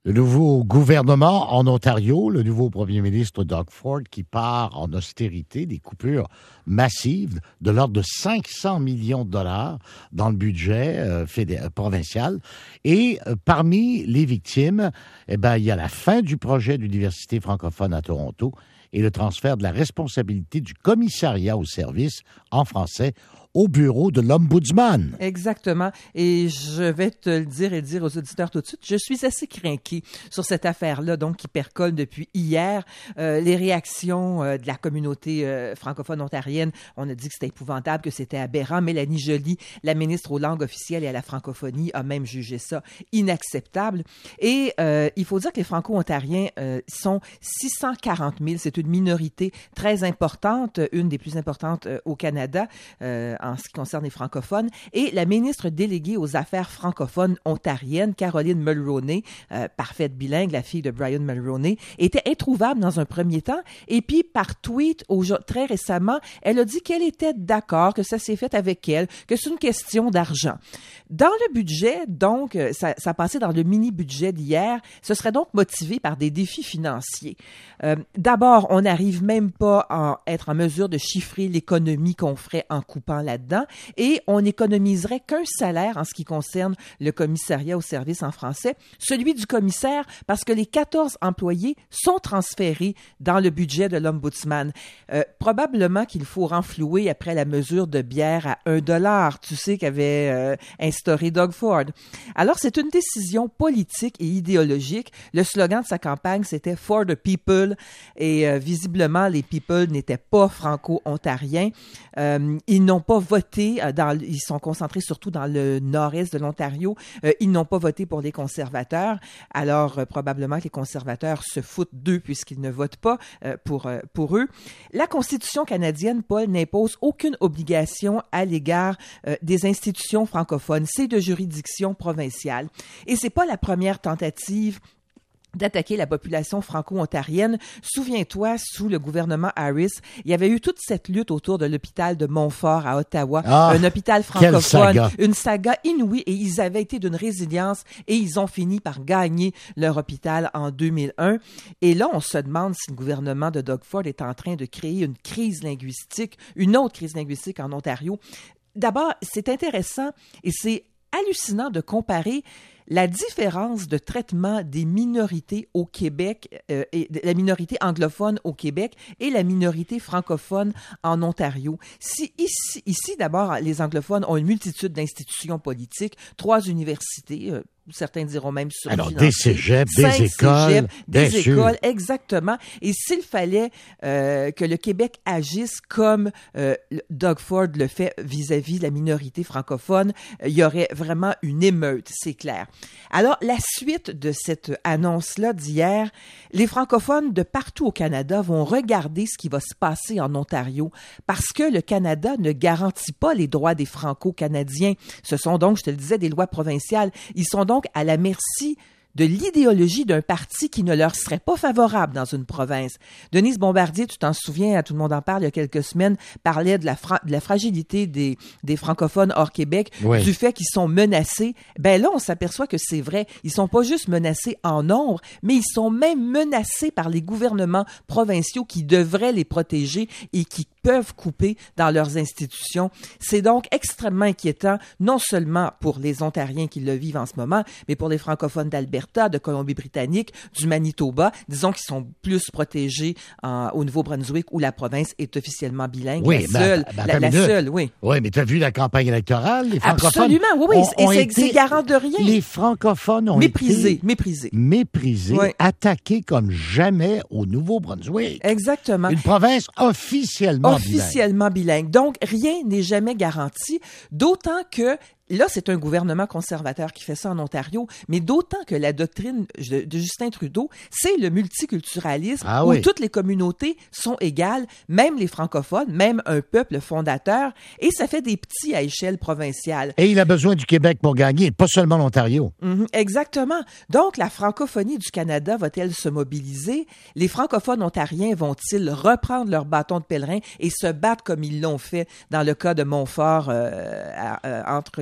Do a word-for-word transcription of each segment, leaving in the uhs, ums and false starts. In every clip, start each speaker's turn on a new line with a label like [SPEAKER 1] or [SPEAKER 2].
[SPEAKER 1] Le nouveau gouvernement en Ontario, le nouveau premier ministre Doug Ford qui part en austérité, des coupures massives de l'ordre de cinq cents millions de dollars dans le budget euh, fédéral, provincial. Et euh, parmi les victimes, eh ben, il y a la fin du projet d'université francophone à Toronto et le transfert de la responsabilité du commissariat au service en français au bureau de l'Ombudsman.
[SPEAKER 2] Exactement. Et je vais te le dire et le dire aux auditeurs tout de suite, je suis assez crinquée sur cette affaire-là, donc qui percole depuis hier. Euh, les réactions euh, de la communauté euh, francophone ontarienne, on a dit que c'était épouvantable, que c'était aberrant. Mélanie Joly, la ministre aux langues officielles et à la francophonie, a même jugé ça inacceptable. Et euh, il faut dire que les franco-ontariens euh, sont six cent quarante mille. C'est une minorité très importante, une des plus importantes euh, au Canada, euh, en ce qui concerne les francophones. Et la ministre déléguée aux affaires francophones ontariennes, Caroline Mulroney, euh, parfaite bilingue, la fille de Brian Mulroney, était introuvable dans un premier temps. Et puis, par tweet, au, très récemment, elle a dit qu'elle était d'accord, que ça s'est fait avec elle, que c'est une question d'argent. Dans le budget, donc, ça, ça passait dans le mini-budget d'hier, ce serait donc motivé par des défis financiers. Euh, d'abord, on n'arrive même pas à être en mesure de chiffrer l'économie qu'on ferait en coupant là-dedans et on n'économiserait qu'un salaire en ce qui concerne le commissariat au service en français, celui du commissaire, parce que les quatorze employés sont transférés dans le budget de l'Ombudsman. Euh, probablement qu'il faut renflouer après la mesure de bière à un dollar, tu sais, qu'avait euh, instauré Doug Ford. Alors, c'est une décision politique et idéologique. Le slogan de sa campagne, c'était « For the people » et euh, visiblement, les people n'étaient pas franco-ontariens. Euh, ils n'ont pas voté, dans, ils sont concentrés surtout dans le nord-est de l'Ontario, euh, ils n'ont pas voté pour les conservateurs. Alors, euh, probablement que les conservateurs se foutent d'eux puisqu'ils ne votent pas euh, pour, euh, pour eux. La Constitution canadienne, Paul, n'impose aucune obligation à l'égard euh, des institutions francophones. C'est de juridiction provinciale. Et c'est pas la première tentative d'attaquer la population franco-ontarienne. Souviens-toi, sous le gouvernement Harris, il y avait eu toute cette lutte autour de l'hôpital de Montfort à Ottawa, ah, un hôpital francophone, saga. une saga inouïe, et ils avaient été d'une résilience et ils ont fini par gagner leur hôpital en deux mille un. Et là, on se demande si le gouvernement de Doug Ford est en train de créer une crise linguistique, une autre crise linguistique en Ontario. D'abord, c'est intéressant et c'est hallucinant de comparer la différence de traitement des minorités au Québec, euh, et la minorité anglophone au Québec et la minorité francophone en Ontario. Si ici, ici d'abord, les anglophones ont une multitude d'institutions politiques, trois universités, euh, certains diront même surfinancées.
[SPEAKER 1] Alors, des cégeps, des écoles,
[SPEAKER 2] cégeps, des
[SPEAKER 1] bien
[SPEAKER 2] écoles,
[SPEAKER 1] sûr.
[SPEAKER 2] exactement. Et s'il fallait euh, que le Québec agisse comme euh, Doug Ford le fait vis-à-vis de la minorité francophone, euh, il y aurait vraiment une émeute, c'est clair. Alors, la suite de cette annonce-là d'hier, les francophones de partout au Canada vont regarder ce qui va se passer en Ontario parce que le Canada ne garantit pas les droits des Franco-Canadiens. Ce sont donc, je te le disais, des lois provinciales. Ils sont donc à la merci de l'idéologie d'un parti qui ne leur serait pas favorable dans une province. Denise Bombardier, tu t'en souviens, tout le monde en parle il y a quelques semaines, parlait de la, fra- de la fragilité des, des francophones hors Québec, oui. du fait qu'ils sont menacés. Ben là, on s'aperçoit que c'est vrai. Ils sont pas juste menacés en nombre, mais ils sont même menacés par les gouvernements provinciaux qui devraient les protéger et qui peuvent couper dans leurs institutions. C'est donc extrêmement inquiétant, non seulement pour les Ontariens qui le vivent en ce moment, mais pour les francophones d'Alberta, de Colombie-Britannique, du Manitoba, disons qu'ils sont plus protégés en, au Nouveau-Brunswick où la province est officiellement bilingue.
[SPEAKER 1] Oui,
[SPEAKER 2] la seule,
[SPEAKER 1] ben, ben,
[SPEAKER 2] la, la seule, oui.
[SPEAKER 1] Oui, mais tu as vu la campagne électorale? Les francophones
[SPEAKER 2] Absolument, oui, oui.
[SPEAKER 1] Ont, ont
[SPEAKER 2] et c'est,
[SPEAKER 1] été,
[SPEAKER 2] c'est garant de rien.
[SPEAKER 1] Les francophones ont
[SPEAKER 2] méprisés,
[SPEAKER 1] été
[SPEAKER 2] méprisés.
[SPEAKER 1] Méprisés,
[SPEAKER 2] oui.
[SPEAKER 1] attaqués comme jamais au Nouveau-Brunswick.
[SPEAKER 2] Exactement.
[SPEAKER 1] Une province officiellement
[SPEAKER 2] Officiellement bilingue. Donc, rien n'est jamais garanti, d'autant que là, c'est un gouvernement conservateur qui fait ça en Ontario, mais d'autant que la doctrine de, de Justin Trudeau, c'est le multiculturalisme
[SPEAKER 1] ah,
[SPEAKER 2] où
[SPEAKER 1] oui.
[SPEAKER 2] toutes les communautés sont égales, même les francophones, même un peuple fondateur, et ça fait des petits à échelle provinciale.
[SPEAKER 1] Et il a besoin du Québec pour gagner, pas seulement l'Ontario.
[SPEAKER 2] Mm-hmm, exactement. Donc, la francophonie du Canada va-t-elle se mobiliser? Les francophones ontariens vont-ils reprendre leur bâton de pèlerin et se battre comme ils l'ont fait dans le cas de Montfort euh, à, à, entre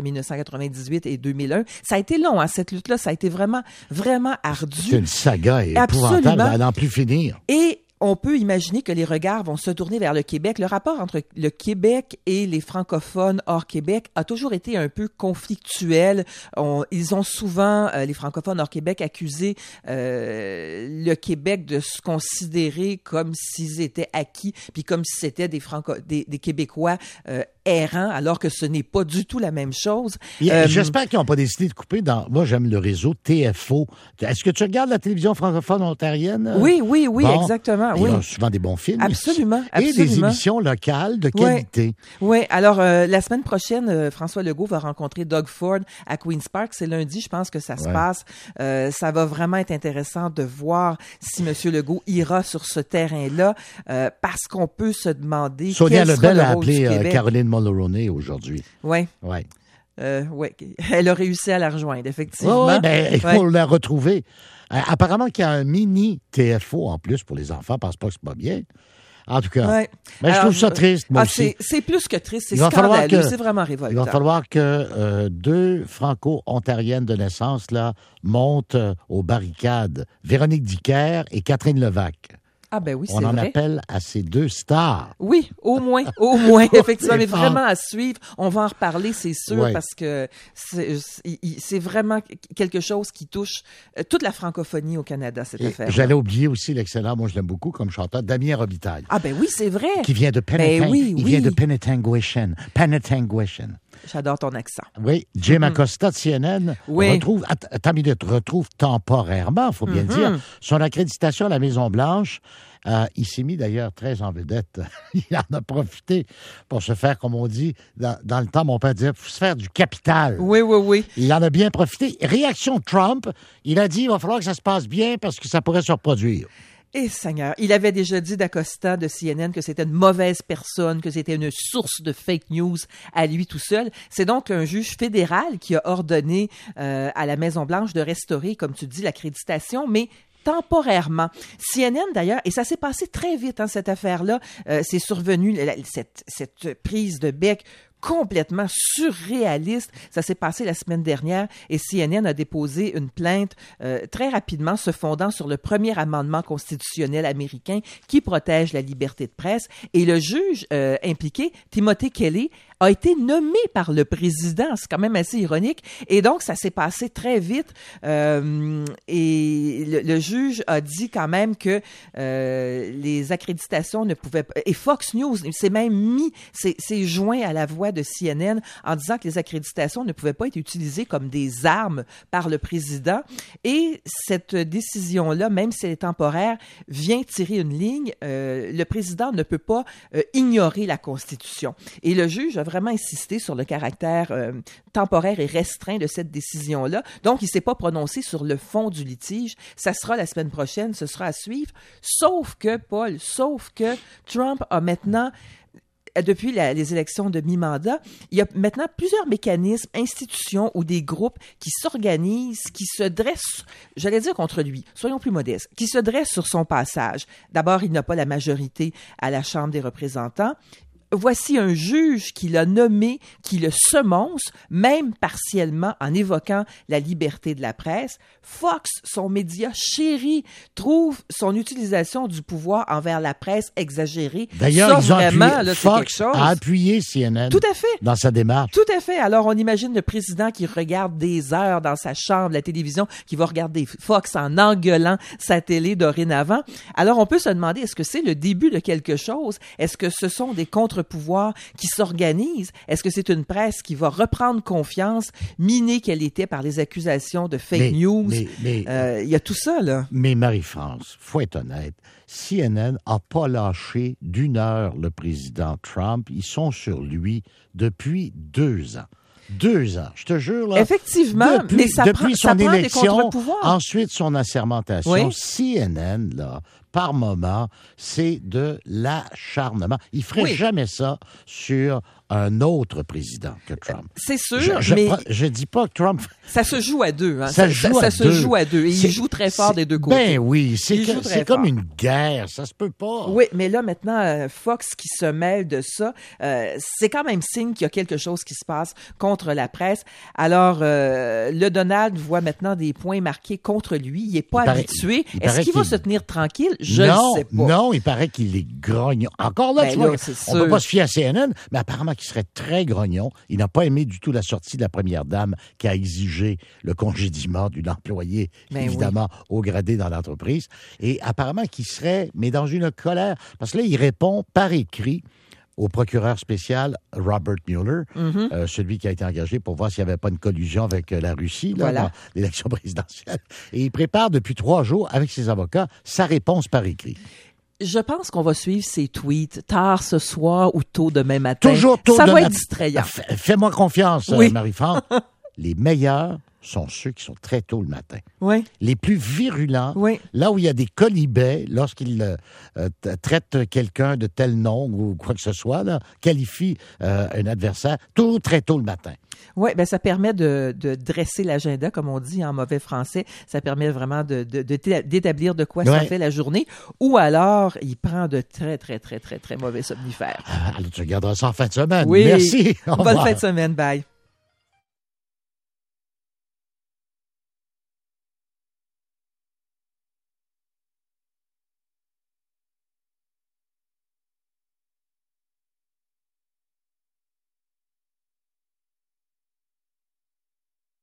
[SPEAKER 2] mille neuf cent quatre-vingt-dix-huit et deux mille un. Ça a été long, hein, cette lutte-là. Ça a été vraiment, vraiment ardu.
[SPEAKER 1] C'est une saga épouvantable à n'en plus finir.
[SPEAKER 2] Et on peut imaginer que les regards vont se tourner vers le Québec. Le rapport entre le Québec et les francophones hors Québec a toujours été un peu conflictuel. On, ils ont souvent, euh, les francophones hors Québec, accusé euh, le Québec de se considérer comme s'ils étaient acquis, puis comme si c'était des, Franco- des, des Québécois euh, errants, alors que ce n'est pas du tout la même chose.
[SPEAKER 1] Et,
[SPEAKER 2] euh,
[SPEAKER 1] j'espère qu'ils n'ont pas décidé de couper dans... Moi, j'aime le réseau T F O. Est-ce que tu regardes la télévision francophone ontarienne?
[SPEAKER 2] Oui, oui, oui,
[SPEAKER 1] bon,
[SPEAKER 2] exactement.
[SPEAKER 1] Ils
[SPEAKER 2] oui.
[SPEAKER 1] ont souvent des bons films.
[SPEAKER 2] Absolument,
[SPEAKER 1] Et
[SPEAKER 2] absolument.
[SPEAKER 1] des émissions locales de qualité.
[SPEAKER 2] Oui, oui. Alors, euh, la semaine prochaine, euh, François Legault va rencontrer Doug Ford à Queen's Park. C'est lundi, je pense que ça se
[SPEAKER 1] ouais.
[SPEAKER 2] passe. Euh, ça va vraiment être intéressant de voir si M. Legault ira sur ce terrain-là, euh, parce qu'on peut se demander
[SPEAKER 1] Sonia
[SPEAKER 2] quel sera
[SPEAKER 1] Lebel
[SPEAKER 2] le
[SPEAKER 1] a
[SPEAKER 2] rôle du
[SPEAKER 1] appelé euh,
[SPEAKER 2] Québec.
[SPEAKER 1] Caroline Mulroney aujourd'hui.
[SPEAKER 2] Oui.
[SPEAKER 1] Oui.
[SPEAKER 2] Euh, ouais. Elle a réussi à la rejoindre, effectivement.
[SPEAKER 1] Oui, ben, il faut
[SPEAKER 2] ouais.
[SPEAKER 1] la retrouver. Euh, apparemment qu'il y a un mini T F O en plus pour les enfants. Je pense pas que c'est pas bien. En tout cas,
[SPEAKER 2] ouais.
[SPEAKER 1] ben, je trouve ça triste, moi
[SPEAKER 2] ah,
[SPEAKER 1] aussi.
[SPEAKER 2] C'est, c'est plus que triste, c'est
[SPEAKER 1] il va falloir
[SPEAKER 2] scandaleux,
[SPEAKER 1] que,
[SPEAKER 2] c'est vraiment révoltant.
[SPEAKER 1] Il va falloir que euh, deux franco-ontariennes de naissance là, montent euh, aux barricades. Véronique Dicker et Catherine Levac.
[SPEAKER 2] Ah ben oui, c'est
[SPEAKER 1] On en
[SPEAKER 2] vrai.
[SPEAKER 1] appelle à ces deux stars.
[SPEAKER 2] Oui, au moins, au moins, effectivement, mais
[SPEAKER 1] fort.
[SPEAKER 2] vraiment à suivre. On va en reparler, c'est sûr,
[SPEAKER 1] Ouais.
[SPEAKER 2] parce que c'est, c'est vraiment quelque chose qui touche toute la francophonie au Canada, cette
[SPEAKER 1] Et
[SPEAKER 2] affaire.
[SPEAKER 1] j'allais oublier aussi l'excellent, moi je l'aime beaucoup comme chanteur, Damien Robitaille.
[SPEAKER 2] Ah ben oui, c'est vrai.
[SPEAKER 1] Qui vient de Penetang-
[SPEAKER 2] Ben oui,
[SPEAKER 1] il
[SPEAKER 2] oui.
[SPEAKER 1] vient de Penetanguishene. Penetanguishene.
[SPEAKER 2] J'adore ton accent.
[SPEAKER 1] Oui, Jim Acosta de C N N
[SPEAKER 2] Oui.
[SPEAKER 1] retrouve, att- attends une minute, retrouve temporairement, il faut bien
[SPEAKER 2] Mm-hmm.
[SPEAKER 1] dire, son accréditation à la Maison-Blanche. Euh, il s'est mis d'ailleurs très en vedette. Il en a profité pour se faire, comme on dit, dans, dans le temps, mon père disait, se faire du capital.
[SPEAKER 2] Oui, oui, oui.
[SPEAKER 1] Il en a bien profité. Réaction de Trump, il a dit, il va falloir que ça se passe bien parce que ça pourrait se reproduire.
[SPEAKER 2] Eh Seigneur, il avait déjà dit d'Acosta de C N N que c'était une mauvaise personne, que c'était une source de fake news à lui tout seul. C'est donc un juge fédéral qui a ordonné euh, à la Maison-Blanche de restaurer, comme tu dis, l'accréditation, mais temporairement. C N N, d'ailleurs, et ça s'est passé très vite, hein, cette affaire-là, euh, c'est survenu, la, cette, cette prise de bec complètement surréaliste. Ça s'est passé la semaine dernière et C N N a déposé une plainte euh, très rapidement se fondant sur le premier amendement constitutionnel américain qui protège la liberté de presse. Et le juge euh, impliqué, Timothy Kelly, a été nommé par le président. C'est quand même assez ironique. Et donc, ça s'est passé très vite. Euh, et le, le juge a dit quand même que euh, les accréditations ne pouvaient pas... Et Fox News s'est même mis, s'est, s'est joint à la voix de C N N en disant que les accréditations ne pouvaient pas être utilisées comme des armes par le président. Et cette décision-là, même si elle est temporaire, vient tirer une ligne. Euh, le président ne peut pas euh, ignorer la Constitution. Et le juge a vraiment insisté sur le caractère euh, temporaire et restreint de cette décision-là. Donc, il ne s'est pas prononcé sur le fond du litige. Ça sera la semaine prochaine, ce sera à suivre. Sauf que, Paul, sauf que Trump a maintenant... Depuis la, les élections de mi-mandat, il y a maintenant plusieurs mécanismes, institutions ou des groupes qui s'organisent, qui se dressent, j'allais dire contre lui, soyons plus modestes, qui se dressent sur son passage. D'abord, il n'a pas la majorité à la Chambre des représentants. Voici un juge qui l'a nommé, qui le semonce, même partiellement en évoquant la liberté de la presse. Fox, son média chéri, trouve son utilisation du pouvoir envers la presse exagérée.
[SPEAKER 1] D'ailleurs,
[SPEAKER 2] Ça,
[SPEAKER 1] ils ont
[SPEAKER 2] vraiment,
[SPEAKER 1] appuyé,
[SPEAKER 2] là, c'est
[SPEAKER 1] Fox
[SPEAKER 2] quelque chose.
[SPEAKER 1] a appuyé C N N
[SPEAKER 2] Tout à fait.
[SPEAKER 1] dans sa démarche.
[SPEAKER 2] Tout à fait. Alors, on imagine le président qui regarde des heures dans sa chambre, la télévision, qui va regarder Fox en engueulant sa télé dorénavant. Alors, on peut se demander, est-ce que c'est le début de quelque chose? Est-ce que ce sont des contre-pouvoirs qui s'organisent? Est-ce que c'est une presse qui va reprendre confiance, minée qu'elle était par les accusations de fake
[SPEAKER 1] Mais-
[SPEAKER 2] news?
[SPEAKER 1] mais- mais-
[SPEAKER 2] Euh, il y a tout ça, là.
[SPEAKER 1] Mais Marie-France, faut être honnête, C N N n'a pas lâché d'une heure le président Trump. Ils sont sur lui depuis deux ans. Deux ans, je te jure. Là,
[SPEAKER 2] Effectivement,
[SPEAKER 1] depuis,
[SPEAKER 2] mais ça
[SPEAKER 1] depuis
[SPEAKER 2] prend,
[SPEAKER 1] son
[SPEAKER 2] ça prend des
[SPEAKER 1] élection,
[SPEAKER 2] contre-pouvoirs.
[SPEAKER 1] ensuite son assermentation,
[SPEAKER 2] Oui.
[SPEAKER 1] C N N, là, par moment, c'est de l'acharnement. Il ferait
[SPEAKER 2] Oui.
[SPEAKER 1] jamais ça sur un autre président que Trump.
[SPEAKER 2] C'est sûr,
[SPEAKER 1] je, je,
[SPEAKER 2] mais
[SPEAKER 1] je dis pas que Trump...
[SPEAKER 2] ça se joue à deux. Hein.
[SPEAKER 1] Ça,
[SPEAKER 2] Ça,
[SPEAKER 1] joue
[SPEAKER 2] ça,
[SPEAKER 1] à
[SPEAKER 2] ça se
[SPEAKER 1] deux.
[SPEAKER 2] joue à deux. Et
[SPEAKER 1] C'est-
[SPEAKER 2] il joue très fort
[SPEAKER 1] c'est-
[SPEAKER 2] des deux côtés.
[SPEAKER 1] Ben oui, c'est,
[SPEAKER 2] Il
[SPEAKER 1] que-
[SPEAKER 2] joue très
[SPEAKER 1] c'est comme
[SPEAKER 2] fort.
[SPEAKER 1] une guerre, ça se peut pas.
[SPEAKER 2] Oui, mais là, maintenant, euh, Fox qui se mêle de ça, euh, c'est quand même signe qu'il y a quelque chose qui se passe contre la presse. Alors, euh, le Donald voit maintenant des points marqués contre lui. Il n'est pas
[SPEAKER 1] Il paraît-
[SPEAKER 2] habitué.
[SPEAKER 1] il
[SPEAKER 2] Est-ce
[SPEAKER 1] paraît
[SPEAKER 2] qu'il va
[SPEAKER 1] qu'il-
[SPEAKER 2] se tenir tranquille? Je
[SPEAKER 1] non,
[SPEAKER 2] ne sais pas.
[SPEAKER 1] non, il paraît qu'il est grognon. Encore là,
[SPEAKER 2] Ben
[SPEAKER 1] tu
[SPEAKER 2] là,
[SPEAKER 1] vois,
[SPEAKER 2] c'est
[SPEAKER 1] on
[SPEAKER 2] sûr.
[SPEAKER 1] peut pas se fier à C N N, mais apparemment qu'il serait très grognon. Il n'a pas aimé du tout la sortie de la première dame qui a exigé le congédiement d'une employée,
[SPEAKER 2] Ben
[SPEAKER 1] évidemment, au gradé dans l'entreprise. Et apparemment qu'il serait, mais dans une colère, parce que là, il répond par écrit au procureur spécial Robert Mueller,
[SPEAKER 2] Mhm.
[SPEAKER 1] euh, celui qui a été engagé pour voir s'il n'y avait pas une collusion avec euh, la Russie là,
[SPEAKER 2] Voilà.
[SPEAKER 1] dans l'élection présidentielle. Et il prépare depuis trois jours, avec ses avocats, sa réponse par écrit.
[SPEAKER 2] Je pense qu'on va suivre ses tweets tard ce soir ou tôt demain matin.
[SPEAKER 1] Toujours tôt
[SPEAKER 2] Ça
[SPEAKER 1] de
[SPEAKER 2] va
[SPEAKER 1] ma-
[SPEAKER 2] être distrayant.
[SPEAKER 1] Fais- Fais-moi confiance,
[SPEAKER 2] Oui.
[SPEAKER 1] euh, Marie-France. Les meilleurs sont ceux qui sont très tôt le matin.
[SPEAKER 2] Oui,
[SPEAKER 1] Les plus virulents,
[SPEAKER 2] oui.
[SPEAKER 1] là où il y a des colibets, lorsqu'ils euh, euh, t- traitent quelqu'un de tel nom ou quoi que ce soit, là, qualifient euh, un adversaire, tout très tôt le matin.
[SPEAKER 2] Oui, ben ça permet de, de dresser l'agenda, comme on dit en mauvais français. Ça permet vraiment de, de, de- d'établir de quoi
[SPEAKER 1] Ouais.
[SPEAKER 2] ça fait la journée. Ou alors, il prend de très, très, très, très, très mauvais somnifères.
[SPEAKER 1] Ah, alors, tu regarderas ça en fin de semaine.
[SPEAKER 2] Oui.
[SPEAKER 1] Merci. Au
[SPEAKER 2] Bonne
[SPEAKER 1] revoir.
[SPEAKER 2] fin de semaine. Bye.